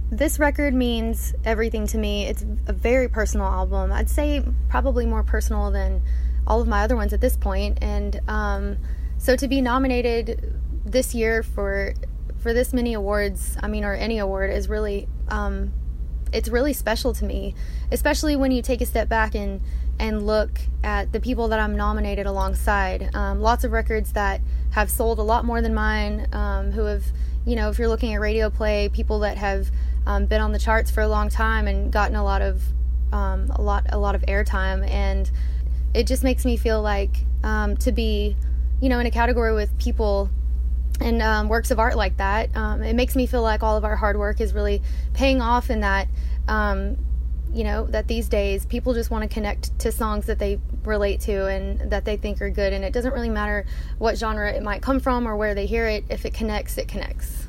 This record means everything to me. It's a very personal album. I'd say probably more personal than all of my other ones at this point. And so to be nominated this year for this many awards, or any award, is really it's really special to me, especially when you take a step back and look at the people that I'm nominated alongside. Lots of records that have sold a lot more than mine, who have, if you're looking at radio play, people that have been on the charts for a long time and gotten a lot of airtime. And it just makes me feel like to be, in a category with people and works of art like that, it makes me feel like all of our hard work is really paying off, and that that these days people just want to connect to songs that they relate to and that they think are good, and it doesn't really matter what genre it might come from or where they hear it. If it connects, it connects.